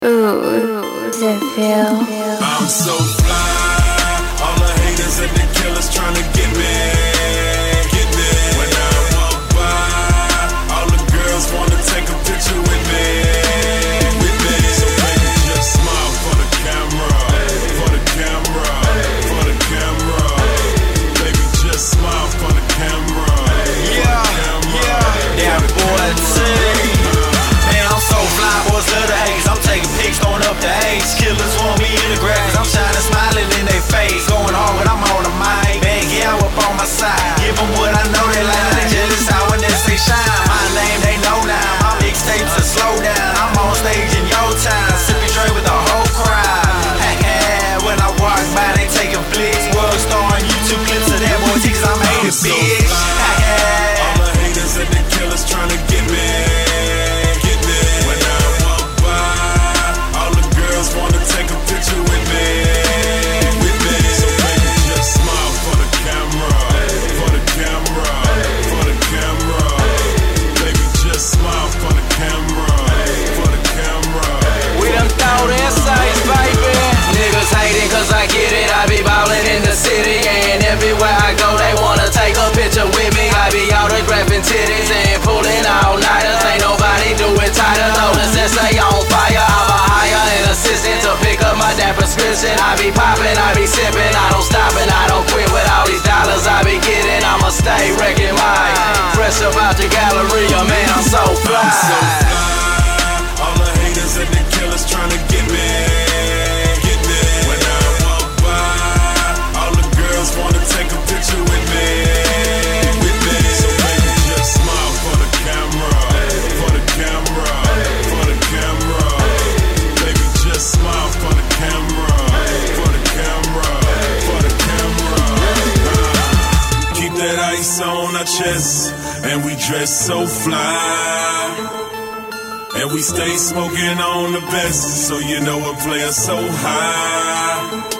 Ooh, does it feel? I'm so fly. All the haters and the killers tryna get me. When I walk by, all the girls wanna take a picture with me. So baby, just smile for the camera, for the camera, for the camera. Baby, just smile for the camera. Yeah, boy, man, I'm so fly, boys love the haters. I'm taking pics, throwing up the A's. Killers want me in the grab, cause I'm shining, smiling in their face. Going hard when I'm on the mic, man, yeah, I'm up on my side. Give them what I know, they like, they jealous how when they say shine. My name, they know now, my mixtapes are slow down. I'm on stage in your time, sipping straight with the whole crowd. When I walk by, they taking flicks. World star on YouTube clips of that boy T, cause I'm hating bitch. All the haters and the killers tryna get me. When I walk by, all the girls wanna take a picture with me. So baby, just smile for the camera, for the camera, for the camera. Baby, just smile for the camera, for the camera. We done throw essays, baby. Niggas hating cause I get it. I be ballin' in the city, and everywhere I go they wanna take a picture with me. I be autographing titties and pulling all-nighters. Ain't nobody do it tighter. Though the sensei on fire, I'm a hire an assistant to pick up my damn prescription. I be poppin', I be sippin', I don't stop and I don't quit. With all these dollars I be getting, I'ma stay wrecking mine. Fresh up out the Galleria, man, I'm so fly. I'm so fly. All the haters and the killers tryna get me. When I walk by, all the girls wanna take a picture with me. So baby, just smile for the camera, for the camera, for the camera. Baby, just smile for the camera, for the camera, for the camera. Keep that ice on our chest, and we dress so fly. And we stay smoking on the best, so you know we're playing so high.